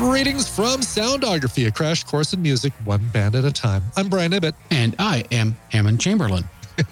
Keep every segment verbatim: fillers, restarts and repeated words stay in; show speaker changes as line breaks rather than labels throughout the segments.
Greetings from Soundography, a crash course in music, one band at a time. I'm Brian Ibbett.
And I am Hammond Chamberlain.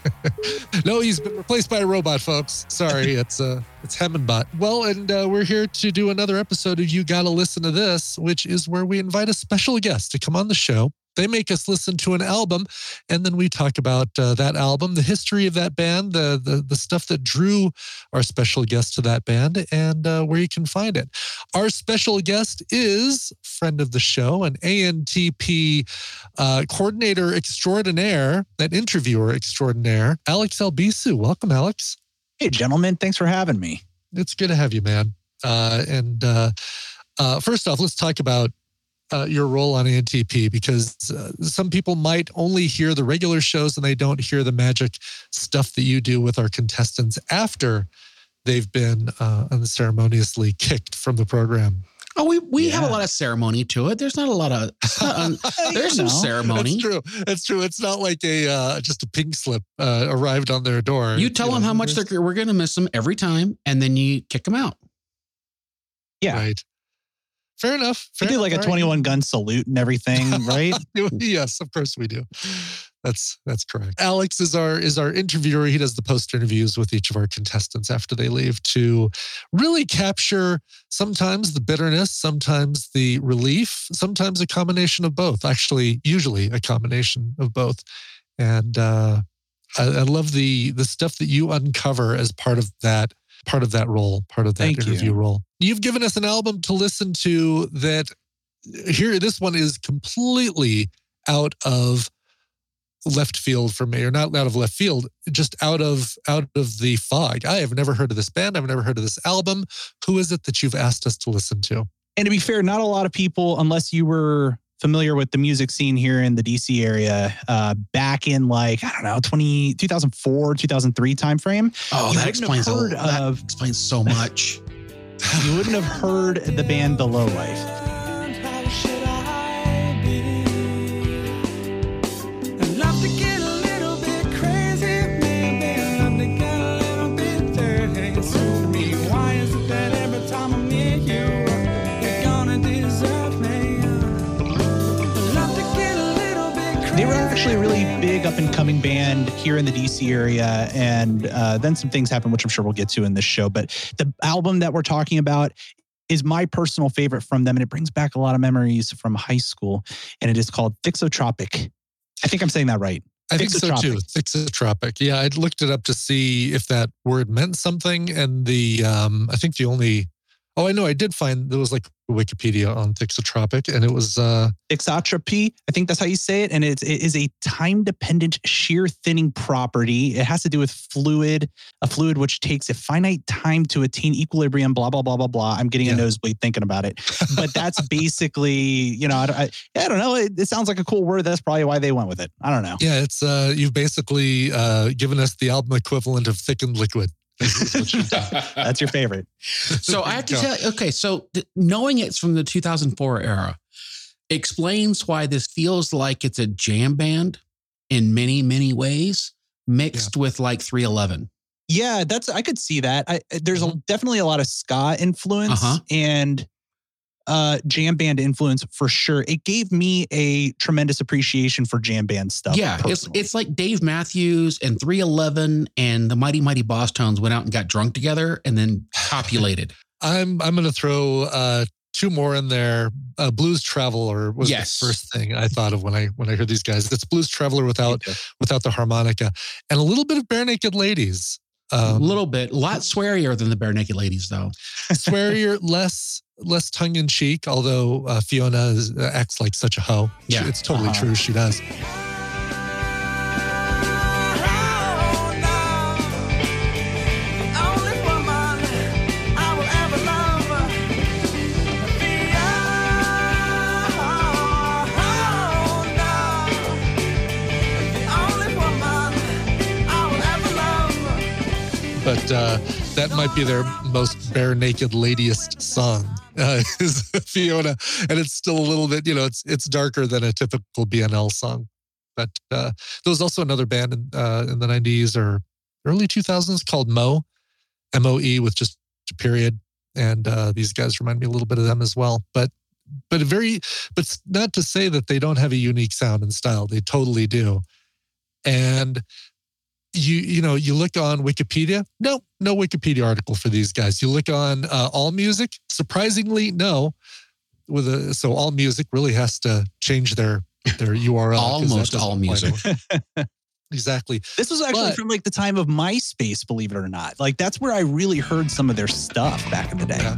No, he's been replaced by a robot, folks. Sorry, it's uh, it's Hammondbot. Well, and uh, we're here to do another episode of You Gotta Listen to This, which is where we invite a special guest to come on the show. They make us listen to an album, and then we talk about uh, that album, the history of that band, the, the the stuff that drew our special guest to that band, and uh, where you can find it. Our special guest is friend of the show, an A N T P uh, coordinator extraordinaire, an interviewer extraordinaire, Alex Albisu. Welcome, Alex.
Hey, gentlemen. Thanks for having me.
It's good to have you, man. Uh, and uh, uh, first off, let's talk about Uh, your role on A N T P, because uh, some people might only hear the regular shows and they don't hear the magic stuff that you do with our contestants after they've been uh, unceremoniously kicked from the program.
Oh, we, we
Yeah.
have a lot of ceremony to it. There's not a lot of, not un, there's some
know.
ceremony.
That's true. That's true. It's not like a uh, just a pink slip uh, arrived on their door.
You tell
you
them
know,
how much
there's-
they're, we're going to miss them every time, and then you kick them out.
Yeah.
Right. Fair enough.
We
Fair
do like a
enough.
twenty-one gun salute and everything, right?
Yes, of course we do. That's that's correct. Alex is our is our interviewer. He does the post interviews with each of our contestants after they leave to really capture sometimes the bitterness, sometimes the relief, sometimes a combination of both. Actually, usually a combination of both. And uh, I, I love the the stuff that you uncover as part of that part of that role, part of that
Thank
interview
you.
role. You've given us an album to listen to that here, this one is completely out of left field for me, or not out of left field, just out of out of the fog. I have never heard of this band. I've never heard of this album. Who is it that you've asked us to listen to?
And to be fair, not a lot of people, unless you were familiar with the music scene here in the D C area, uh, back in like, I don't know, twenty, two thousand four, two thousand three timeframe.
Oh,
You
that
wouldn't
explains a
have heard
that
of-
explains so much.
You wouldn't have heard the band The Low Life. They were actually a really big up and coming band here in the D C area. And uh, then some things happened, which I'm sure we'll get to in this show. But the album that we're talking about is my personal favorite from them. And it brings back a lot of memories from high school. And it is called Thixotropic. I think I'm saying that right.
I think so too. Thixotropic. Yeah, I looked it up to see if that word meant something. And the, um, I think the only, oh, I know, I did find there was like Wikipedia on Thixotropic, and it was uh
Thixotropy, I think that's how you say it. And it's, it is a time-dependent shear thinning property. It has to do with fluid, a fluid which takes a finite time to attain equilibrium, blah, blah, blah, blah, blah. I'm getting
Yeah.
a nosebleed thinking about it. But that's basically, you know, I, I, I don't know. It, it sounds like a cool word. That's probably why they went with it. I don't know.
yeah, it's uh you've basically uh given us the album equivalent of thickened liquid. Is what you've done.
That's your favorite.
So I have to
Go.
tell you, okay, so th- knowing it's from the two thousand four era explains why this feels like it's a jam band in many, many ways, mixed with like three eleven.
Yeah, that's I could see that. I, there's a, definitely a lot of ska influence
Uh-huh.
and uh, jam band influence for sure. It gave me a tremendous appreciation for jam band stuff.
Yeah, it's
personally.
it's like Dave Matthews and three eleven and the Mighty Mighty Boss Tones went out and got drunk together and then copulated.
I'm I'm gonna throw uh two more in there. Uh, Blues Traveler was
Yes.
the first thing I thought of when I when I heard these guys. It's Blues Traveler without
Me too.
without the harmonica, and a little bit of Bare Naked Ladies.
A
Um,
little bit, a lot swearier than the Bare Naked Ladies, though.
swearier, less less tongue in cheek. Although uh, Fiona is, uh, acts like such a hoe. She-
Yeah.
it's totally
Uh-huh.
true. She does. But uh, that might be their most bare naked ladiest song. Uh, is Fiona, and it's still a little bit, you know, it's it's darker than a typical B N L song. But uh, there was also another band in, uh, in the nineties or early two thousands called Moe, M O E with just a period. And uh, these guys remind me a little bit of them as well. But but a very, but it's not to say that they don't have a unique sound and style. They totally do. And you, you know, you look on Wikipedia, no, no Wikipedia article for these guys. You look on uh, AllMusic, surprisingly, no. With a, so AllMusic really has to change their, their U R L.
Almost AllMusic.
Exactly.
This was actually
But,
from like the time of MySpace, believe it or not. Like that's where I really heard some of their stuff back in the day.
yeah.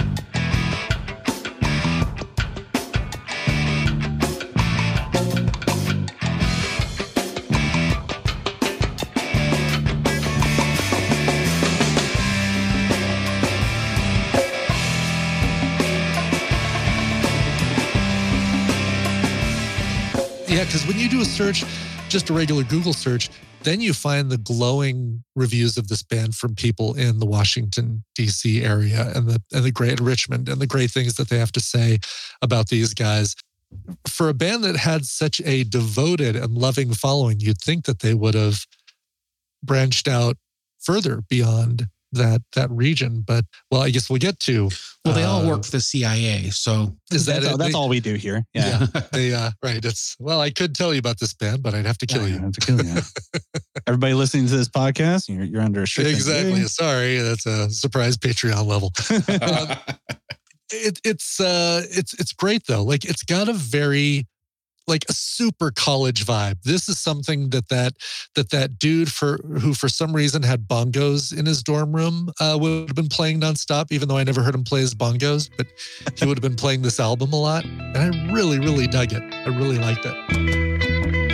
Yeah, because when you do a search, just a regular Google search, then you find the glowing reviews of this band from people in the Washington, D C area and the and the great Richmond and the great things that they have to say about these guys. For a band that had such a devoted and loving following, you'd think that they would have branched out further beyond that that region. But, well, I guess we'll get to.
Well, they all
uh,
work for the C I A, so
Is that
That's,
it?
all, that's
They-
all we do here. Yeah.
Yeah, they uh, right. It's well, I could tell you about this band, but I'd have to kill
Yeah, I
you.
have to kill you. Everybody listening to this podcast, you're, you're under a strict
Exactly. Sorry, that's a surprise Patreon level. Um, it, it's uh, it's it's great though. Like it's got a very like a super college vibe. This is something that that that that dude for who for some reason had bongos in his dorm room uh, would have been playing nonstop. Even though I never heard him play his bongos, but he would have been playing this album a lot, and I really really dug it. I really liked it.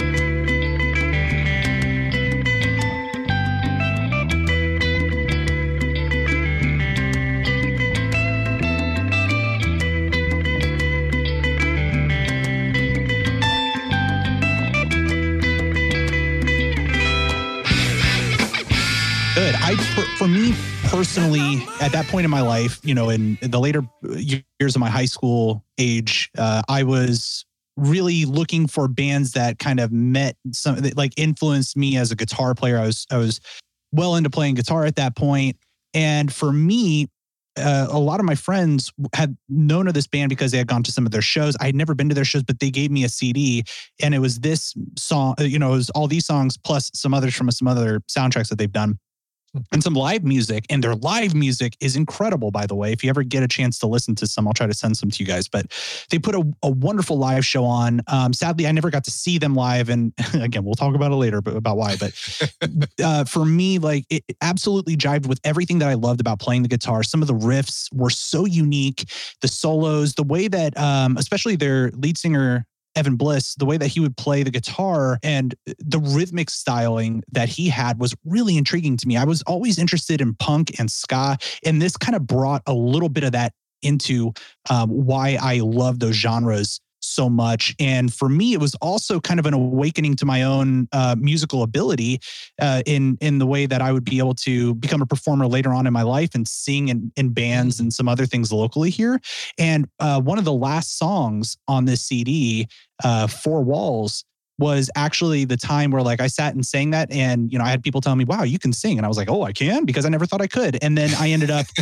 Good. I, for, for me personally, at that point in my life, you know, in, in the later years of my high school age, uh, I was really looking for bands that kind of met some, that like influenced me as a guitar player. I was, I was well into playing guitar at that point. And for me, uh, a lot of my friends had known of this band because they had gone to some of their shows. I had never been to their shows, but they gave me a C D and it was this song, you know, it was all these songs plus some others from some other soundtracks that they've done. And some live music, and their live music is incredible, by the way. If you ever get a chance to listen to some, I'll try to send some to you guys. But they put a, a wonderful live show on. Um, sadly, I never got to see them live. And again, we'll talk about it later, but about why. But uh, for me, like it absolutely jived with everything that I loved about playing the guitar. Some of the riffs were so unique. The solos, the way that, um, especially their lead singer, Evan Bliss, the way that he would play the guitar and the rhythmic styling that he had was really intriguing to me. I was always interested in punk and ska, and this kind of brought a little bit of that into um, why I love those genres so much. And for me, it was also kind of an awakening to my own uh, musical ability uh, in in the way that I would be able to become a performer later on in my life and sing in, in bands and some other things locally here. And uh, one of the last songs on this C D, uh, Four Walls, was actually the time where like I sat and sang that, and you know I had people telling me, "Wow, you can sing," and I was like, "Oh, I can," because I never thought I could. And then I ended up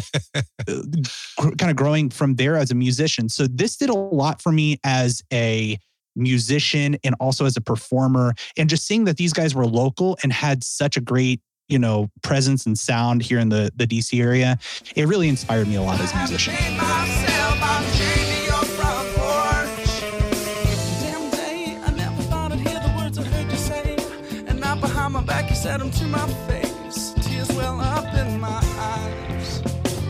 kind of growing from there as a musician. So this did a lot for me as a musician and also as a performer, and just seeing that these guys were local and had such a great, you know, presence and sound here in the the D C area. It really inspired me a lot as a musician.
My back, you said them to my face. Tears well up in my eyes.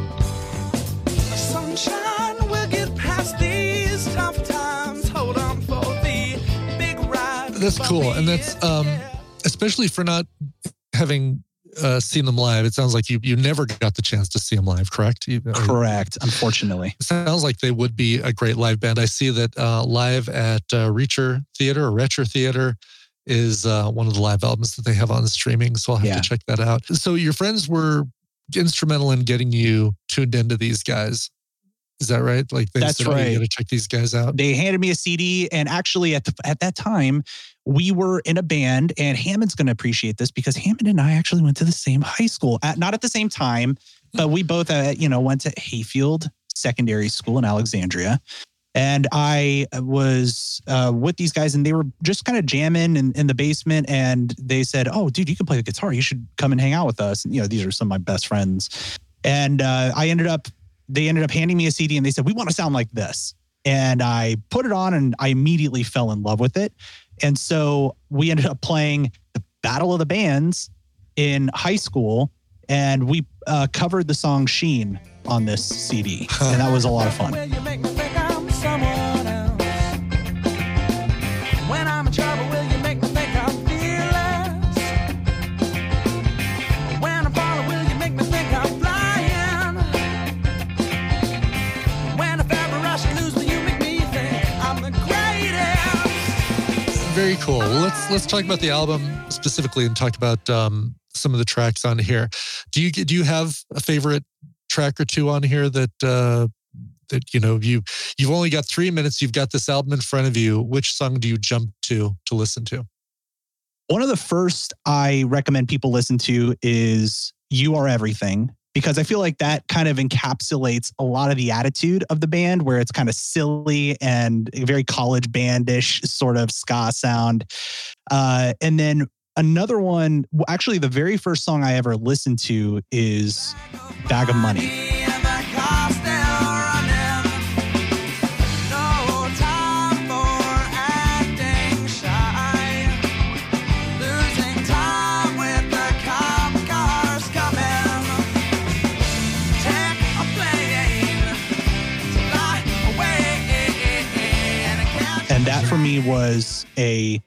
Sunshine, we'll get past these tough times. Hold on for the big ride.
That's cool. And that's um, especially for not having uh, seen them live. It sounds like you you never got the chance to see them live, correct? You,
Correct, unfortunately.
It sounds like they would be a great live band. I see that uh, live at uh, Reacher Theater or Retcher Theater is uh, one of the live albums that they have on streaming. So I'll have
Yeah.
to check that out. So your friends were instrumental in getting you tuned into these guys. Is that right? Like they
That's
said, oh,
right.
you got to check these guys out.
They handed me a C D, and actually at the, at that time, we were in a band, and Hammond's going to appreciate this because Hammond and I actually went to the same high school. At, not at the same time, but we both, uh, you know, went to Hayfield Secondary School in Alexandria. And I was uh, with these guys, and they were just kind of jamming in, in the basement. And they said, "Oh, dude, you can play the guitar. You should come and hang out with us." And, you know, these are some of my best friends. And uh, I ended up, they ended up handing me a C D, and they said, "We want to sound like this." And I put it on, and I immediately fell in love with it. And so we ended up playing the Battle of the Bands in high school, and we uh, covered the song "Sheen" on this C D, and that was a lot of fun.
Will you make me think I'm someone else? When I'm in trouble, will you make me think I'm fearless? When I'm falling, will you make me think I'm flying? When if ever I should lose, will you make me think I'm the greatest?
Very cool. Let's let's talk about the album specifically and talk about um, some of the tracks on here. Do you do you have a favorite track or two on here that uh, that you know you you've only got three minutes? You've got this album in front of you. Which song do you jump to to listen to?
One of the first I recommend people listen to is "You Are Everything," because I feel like that kind of encapsulates a lot of the attitude of the band, where it's kind of silly and very college bandish sort of ska sound. Uh, and then another one, actually the very first song I ever listened to is "Bag of Money." And that for me was a,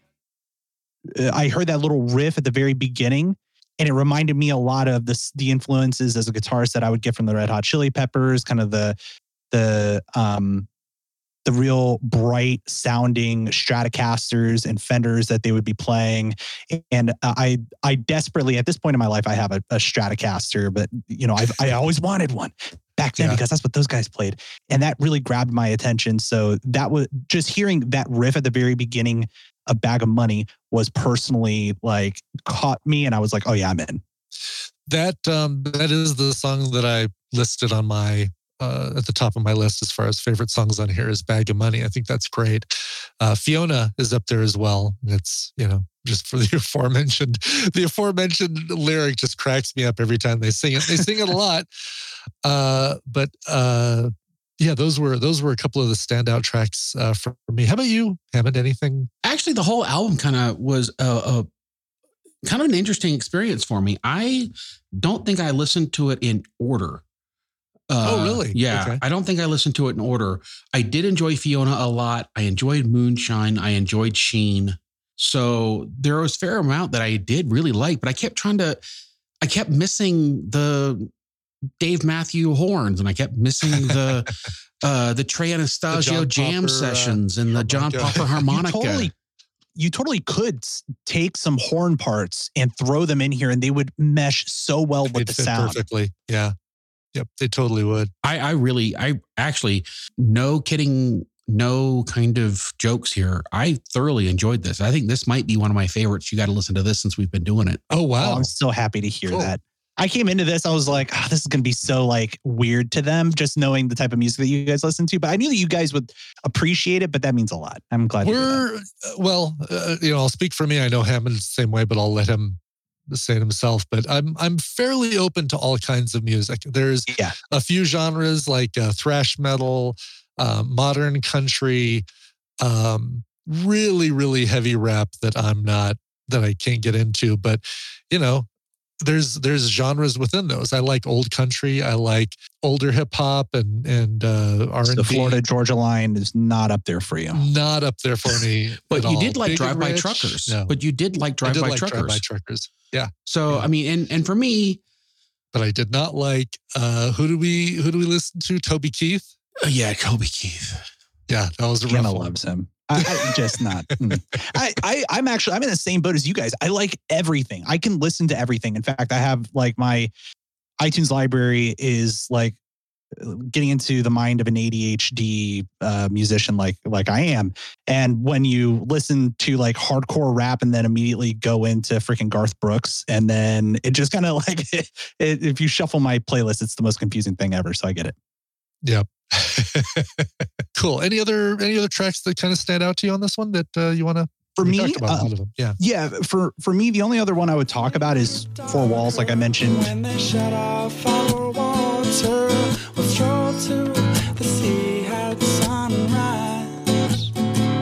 I heard that little riff at the very beginning, and it reminded me a lot of the, the influences as a guitarist that I would get from the Red Hot Chili Peppers, kind of the, the, um, the real bright sounding Stratocasters and Fenders that they would be playing. And I, I desperately, at this point in my life, I have a, a Stratocaster, but you know, I've, I always wanted one back then, yeah, because that's what those guys played. And that really grabbed my attention. So that was just hearing that riff at the very beginning, "A Bag of Money," was personally like caught me. And I was like, oh yeah, I'm in.
That, um, that is the song that I listed on my, Uh, at the top of my list as far as favorite songs on here is "Bag of Money." I think that's great. Uh, Fiona is up there as well. It's, you know, just for the aforementioned, the aforementioned lyric just cracks me up every time they sing it. They sing it a lot. Uh, but uh, yeah, those were, those were a couple of the standout tracks uh, for me. How about you, Hammond? Anything?
Actually, the whole album kind of was a, a kind of an interesting experience for me. I don't think I listened to it in order. Uh,
oh, really?
Yeah.
Okay.
I don't think I listened to it in order. I did enjoy Fiona a lot. I enjoyed Moonshine. I enjoyed Sheen. So there was a fair amount that I did really like, but I kept trying to, I kept missing the Dave Matthew horns, and I kept missing the, uh, the Trey Anastasio
the
jam
Popper,
sessions
uh,
and the John Popper harmonica.
You totally, you totally could take some horn parts and throw them in here, and they would mesh so well with
They'd
the
fit
sound.
perfectly. Yeah. Yep, they totally would.
I, I really, I actually, no kidding, no kind of jokes here. I thoroughly enjoyed this. I think this might be one of my favorites. You got to listen to this since we've been doing it.
Oh, wow.
Oh, I'm so happy to hear
Cool.
that. I came into this, I was like, oh, this is going to be so like weird to them, just knowing the type of music that you guys listen to. But I knew that you guys would appreciate it, but that means a lot. I'm glad to hear
We're,
that.
well, uh, you know, I'll speak for me. I know Hammond's the same way, but I'll let him say it himself. But I'm I'm fairly open to all kinds of music. There's
Yeah.
a few genres like uh, thrash metal, uh, modern country, um, really, really heavy rap that I'm not, that I can't get into. But, you know, there's there's genres within those. I like old country. I like older hip hop and and uh, R and B.
The Florida Georgia line is not up there for you.
Not up there for me.
But
at
you
all.
did like
Big
Drive
and
By
Rich?
Truckers.
No.
But you did like
I
Drive
did
By
like
Truckers.
Drive By Truckers. Yeah.
So,
Yeah.
I mean, and, and for me,
But I did not like uh, who do we who do we listen to? Toby Keith.
uh, yeah, Kobe Keith.
Yeah, that was a rough
Jenna
one.
loves him. I, I just not. mm. I, I I'm actually I'm in the same boat as you guys. I like everything. I can listen to everything. In fact, I have like my iTunes library is like getting into the mind of an A D H D uh, musician like like I am. And when you listen to like hardcore rap and then immediately go into freaking Garth Brooks, and then it just kind of like it, if you shuffle my playlist, it's the most confusing thing ever. So I get it.
Yep. Cool. Any other any other tracks that kind of stand out to you on this one that uh, you want to?
For
we
me,
talked about a
uh,
lot of them. Yeah.
Yeah, for for me, the only other one I would talk about is Four Walls, like I mentioned.
When they shut off our water, we'll stroll to the sea at sunrise.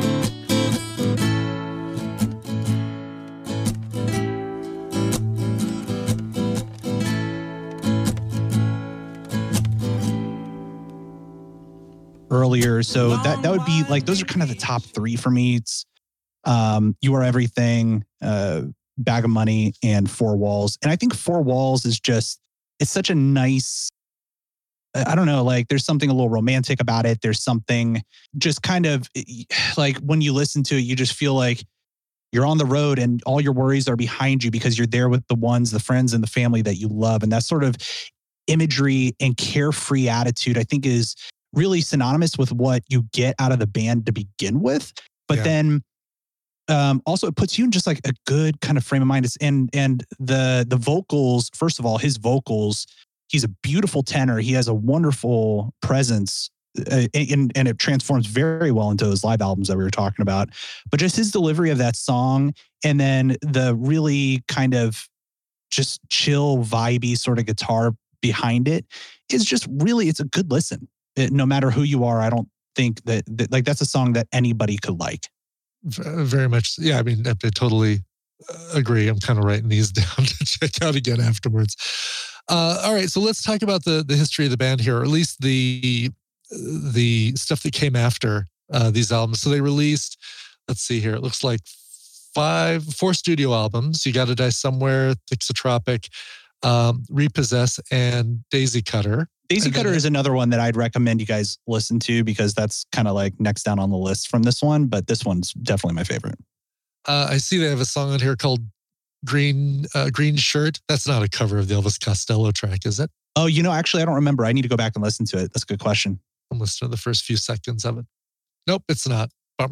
Earlier, so that that would be like those are kind of the top three for me. It's um, You Are Everything, uh, Bag of Money, and Four Walls. And I think Four Walls is just it's such a nice. I don't know, like there's something a little romantic about it. There's something just kind of like when you listen to it, you just feel like you're on the road and all your worries are behind you because you're there with the ones, the friends and the family that you love. And that sort of imagery and carefree attitude, I think, is really synonymous with what you get out of the band to begin with. But
Yeah.
then um, also it puts you in just like a good kind of frame of mind. It's, and and the the vocals, first of all, his vocals, he's a beautiful tenor. He has a wonderful presence. Uh, and, and it transforms very well into those live albums that we were talking about. But just his delivery of that song and then the really kind of just chill, vibey sort of guitar behind it is just really, it's a good listen. It, no matter who you are, I don't think that, that like that's a song that anybody could like.
V- Very much. Yeah. I mean, I, I totally uh, agree. I'm kind of writing these down to check out again afterwards. Uh, all right. So let's talk about the, the history of the band here, or at least the, the stuff that came after uh, these albums. So they released, let's see here, it looks like five, four studio albums. You Gotta Die Somewhere, Thixotropic, um, Repossess, and Daisy Cutter.
Daisy
And then-
Cutter is another one that I'd recommend you guys listen to because that's kind of like next down on the list from this one. But this one's definitely my favorite.
Uh, I see they have a song on here called Green uh, Green Shirt. That's not a cover of the Elvis Costello track, is it?
Oh, you know, actually, I don't remember. I need to go back and listen to it. That's a good question.
I'm listening to the first few seconds of it. Nope, it's not. Bummer.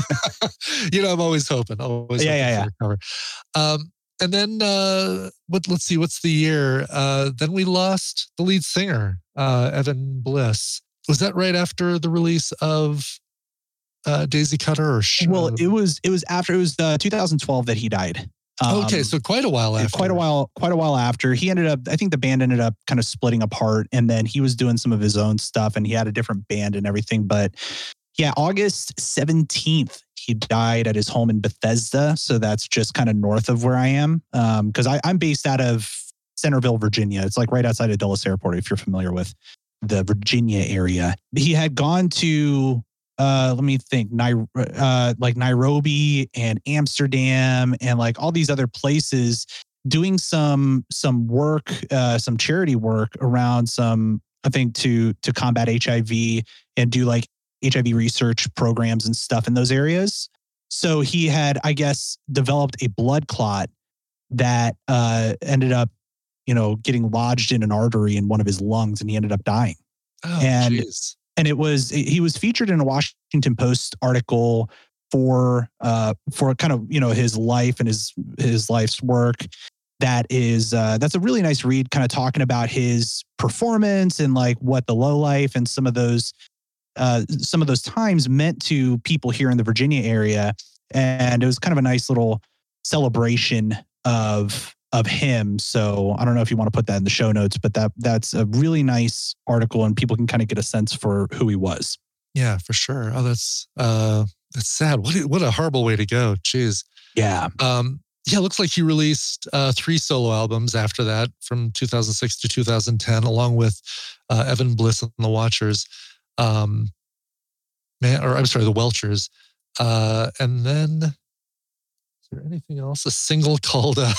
You know, I'm always hoping. Always
Yeah,
hoping
yeah,
for a cover. Um, and then uh, what? Let's see. What's the year? Uh, then we lost the lead singer, uh, Evan Bliss. Was that right after the release of uh, Daisy Cutter? Or sh-
Well, it was it was after it was uh, two thousand twelve that he died. Um,
okay, so quite a while after.
quite a while, quite a while after he ended up. I think the band ended up kind of splitting apart, and then he was doing some of his own stuff, and he had a different band and everything. But yeah, August seventeenth, he died at his home in Bethesda. So that's just kind of north of where I am, because um, I'm based out of Centerville, Virginia. It's like right outside of Dulles Airport, if you're familiar with the Virginia area. He had gone to. Uh, let me think, Nai- uh, like Nairobi and Amsterdam and like all these other places doing some some work, uh, some charity work around some, I think, to to combat H I V and do like H I V research programs and stuff in those areas. So he had, I guess, developed a blood clot that uh, ended up, you know, getting lodged in an artery in one of his lungs, and he ended up dying.
Oh,
and
geez.
And it was he was featured in a Washington Post article for uh for kind of, you know, his life and his his life's work. That is uh that's a really nice read, kind of talking about his performance and like what the low life and some of those uh some of those times meant to people here in the Virginia area. And it was kind of a nice little celebration of of him. So I don't know if you want to put that in the show notes, but that that's a really nice article and people can kind of get a sense for who he was.
Yeah, for sure. Oh, that's uh, that's sad. What a, what a horrible way to go. Jeez.
Yeah.
Um, yeah, it looks like he released uh, three solo albums after that, from two thousand six to two thousand ten, along with uh, Evan Bliss and the Watchers. Um, man, or I'm sorry, the Welchers. Uh, and then, is there anything else? A single called uh,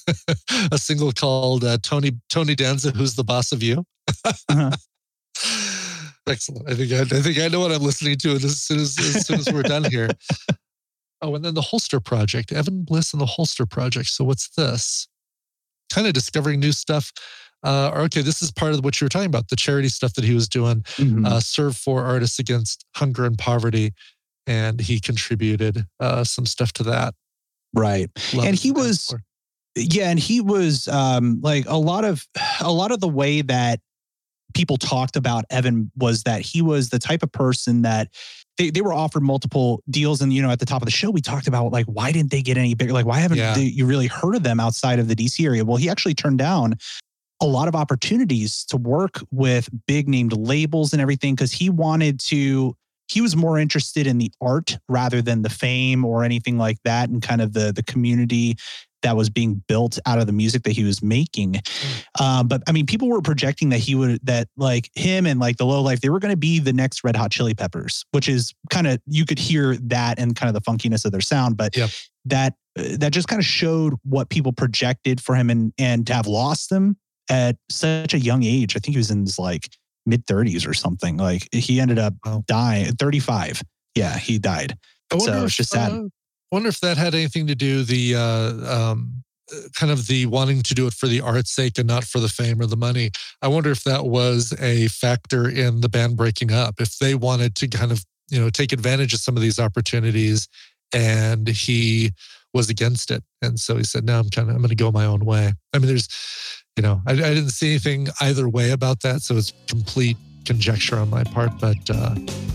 a single called uh, Tony Tony Danza, Who's the Boss of You?
Uh-huh.
Excellent. I think I, I think I know what I'm listening to as soon as as soon as we're done here. Oh, and then the Holster Project, Evan Bliss and the Holster Project. So what's this? Kind of discovering new stuff. Uh, okay, this is part of what you were talking about, the charity stuff that he was doing.
Mhm.
Uh, serve four artists against hunger and poverty, and he contributed uh, some stuff to that.
Right.
Love
And
it.
he was, yeah, and he was um, like a lot of a lot of the way that people talked about Evan was that he was the type of person that they, they were offered multiple deals. And, you know, at the top of the show, we talked about like, why didn't they get any bigger? Like, why haven't
Yeah.
they, you really heard of them outside of the D C area? Well, he actually turned down a lot of opportunities to work with big named labels and everything because he wanted to, he was more interested in the art rather than the fame or anything like that, and kind of the, the community that was being built out of the music that he was making. Mm. Um, but I mean, people were projecting that he would, that like him and like the Low Life, they were going to be the next Red Hot Chili Peppers, which is kind of, you could hear that and kind of the funkiness of their sound, but
yep.
that, uh, that just kind of showed what people projected for him, and, and to have lost him at such a young age. I think he was in his like mid thirties or something. Like he ended up
wow.
dying at thirty-five. Yeah, he died. So it's just sad.
Uh, I wonder if that had anything to do the uh, um, kind of the wanting to do it for the art's sake and not for the fame or the money. I wonder if that was a factor in the band breaking up. If they wanted to kind of, you know, take advantage of some of these opportunities, and he was against it, and so he said, "No, I'm kind of I'm going to go my own way." I mean, there's, you know, I, I didn't see anything either way about that, so it's complete conjecture on my part, but. Uh,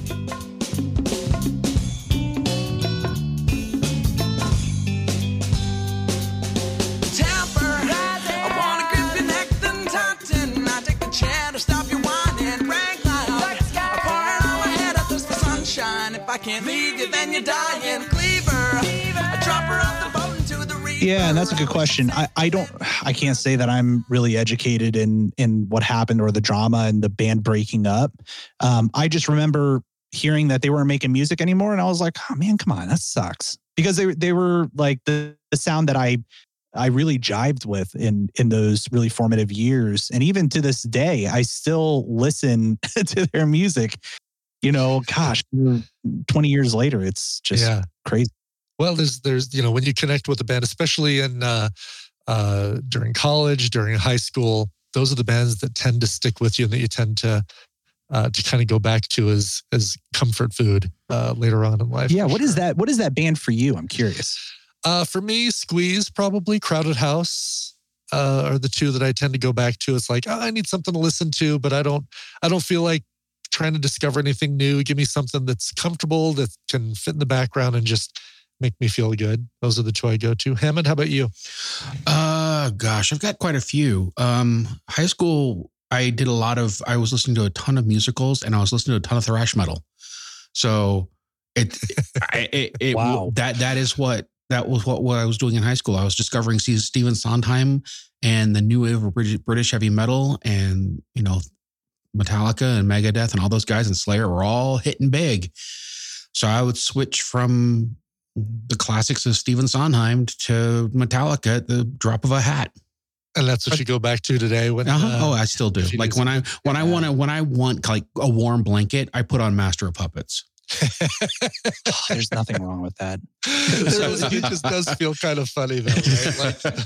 I can't leave you, then you're dying. Cleaver, a dropper off the boat into the river.
Yeah, and that's a good question. I, I don't, I can't say that I'm really educated in in what happened or the drama and the band breaking up. Um, I just remember hearing that they weren't making music anymore, and I was like, oh man, come on, that sucks. Because they they were like the, the sound that I I really jived with in in those really formative years, and even to this day, I still listen to their music. You know, gosh, twenty years later, it's just
yeah.
crazy.
Well, there's, there's, you know, when you connect with a band, especially in uh, uh, during college, during high school, those are the bands that tend to stick with you and that you tend to uh, to kind of go back to as as comfort food uh, later on in life.
Yeah. What is that? What is that band for you? I'm curious.
Uh, for me, Squeeze, probably Crowded House uh, are the two that I tend to go back to. It's like, oh, I need something to listen to, but I don't, I don't feel like trying to discover anything new. Give me something that's comfortable, that can fit in the background and just make me feel good. Those are the two I go to. Hammond, how about you?
Uh, gosh, I've got quite a few. Um, high school, I did a lot of, I was listening to a ton of musicals, and I was listening to a ton of thrash metal. So it, I, it, it
wow.
that, that is what, that was what, what I was doing in high school. I was discovering Stephen Sondheim and the new wave of British, British heavy metal, and, you know, Metallica and Megadeth and all those guys and Slayer were all hitting big. So I would switch from the classics of Stephen Sondheim to Metallica at the drop of a hat.
And that's what you go back to today. When
uh-huh.
uh,
oh, I still do. Like when I when I want to when I want like a warm blanket, I put on Master of Puppets.
Oh, there's nothing wrong with that.
It just does feel kind of funny though, right?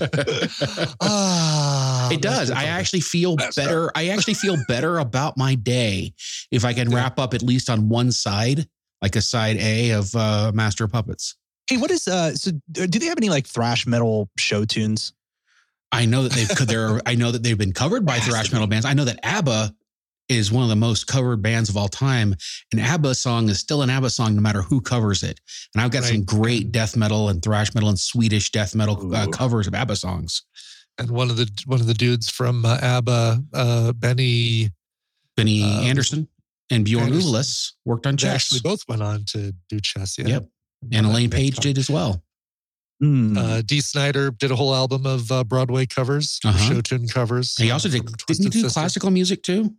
Like, ah,
it does. I actually feel better. I actually feel better about my day if I can wrap up at least on one side, like a side A of uh, Master of Puppets.
Hey, what is uh? So, do they have any like thrash metal show tunes?
I know that they've there. I know that they've been covered by thrash metal bands. I know that ABBA is one of the most covered bands of all time. An ABBA song is still an ABBA song no matter who covers it. And I've got right. some great death metal and thrash metal and Swedish death metal uh, covers of ABBA songs.
And one of the one of the dudes from uh, ABBA, uh, Benny
Benny uh, Anderson and Bjorn Ulvaeus worked on Chess.
They actually both went on to do Chess. Yeah.
Yep. And Elaine Page did as well.
Mm.
Uh, Dee Snider did a whole album of uh, Broadway covers,
uh-huh.
show tune covers.
He also did. Didn't he do Sister. classical music too?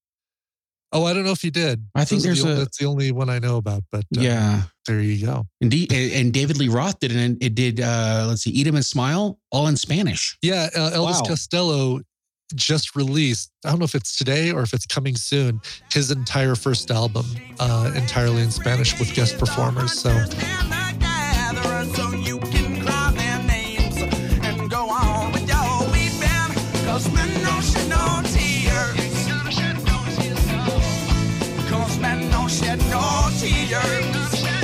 Oh, I don't know if he did.
I think
Those
there's
the
a.
Only, that's the only one I know about. But uh,
yeah,
there you go.
And, D, and David Lee Roth did it. It did. Uh, let's see, Eat 'Em and Smile, all in Spanish.
Yeah, uh, Elvis
wow.
Costello just released. I don't know if it's today or if it's coming soon. His entire first album, uh, entirely in Spanish with guest performers. So.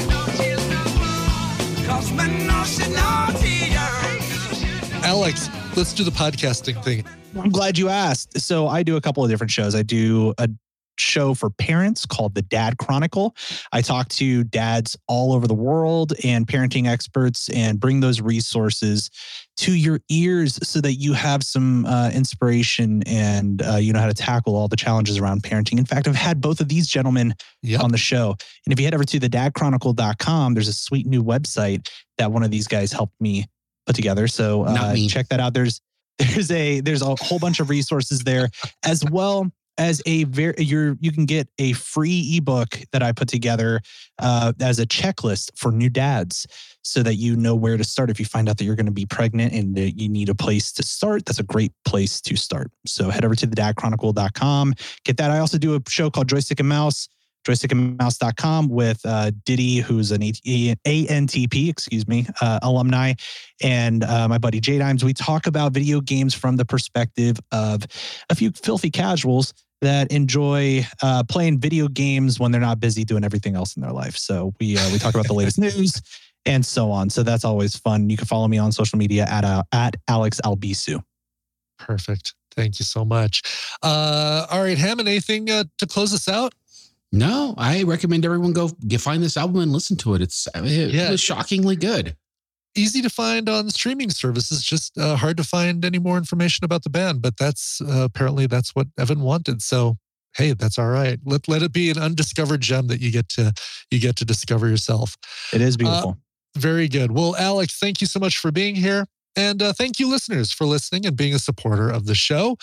Alex, let's do the podcasting thing.
I'm glad you asked. So I do a couple of different shows. I do a show for parents called The Dad Chronicle. I talk to dads all over the world and parenting experts and bring those resources to your ears so that you have some uh, inspiration and uh, you know how to tackle all the challenges around parenting. In fact, I've had both of these gentlemen
Yep.
on the show. And if you head over to the dad chronicle dot com, there's a sweet new website that one of these guys helped me put together. So
Not
uh,
me.
check that out. There's there's a there's a whole bunch of resources there, as well as a very you're you can get a free ebook that I put together uh, as a checklist for new dads, so that you know where to start if you find out that you're going to be pregnant and that you need a place to start. That's a great place to start. So head over to the dad chronicle dot com. Get that. I also do a show called Joystick and Mouse. joystick and mouse dot com with uh, Diddy, who's an A N T P, excuse me, uh, alumni, and uh, my buddy Jay Dimes. We talk about video games from the perspective of a few filthy casuals that enjoy uh, playing video games when they're not busy doing everything else in their life. So we uh, we talk about the latest news and so on. So that's always fun. You can follow me on social media at uh, at Alex Albisu.
Perfect. Thank you so much. Uh, all right, Hammond, anything uh, to close us out?
No, I recommend everyone go get, find this album and listen to it. It's it
Yeah.
was shockingly good.
Easy to find on streaming services, just uh, hard to find any more information about the band. But that's uh, apparently that's what Evan wanted. So hey, that's all right. Let let it be an undiscovered gem that you get to you get to discover yourself.
It is beautiful.
Uh, very good. Well, Alex, thank you so much for being here. And uh, thank you, listeners, for listening and being a supporter of the show.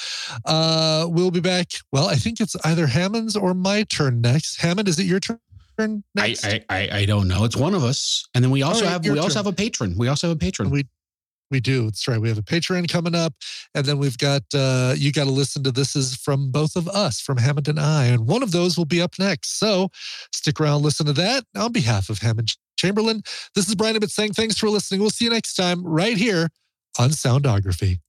Uh, we'll be back. Well, I think it's either Hammond's or my turn next. Hammond, is it your turn
I,
next?
I I I don't know. It's one of us, and then we also
right,
have
your
we also
turn.
have a patron. We also have a patron.
We we do. That's right. We have a Patreon coming up, and then we've got uh, you got to listen to this is from both of us, from Hammond and I, and one of those will be up next. So stick around, listen to that. On behalf of Hammond Chamberlain, this is Brian Ibbott saying thanks for listening. We'll see you next time right here on Soundography.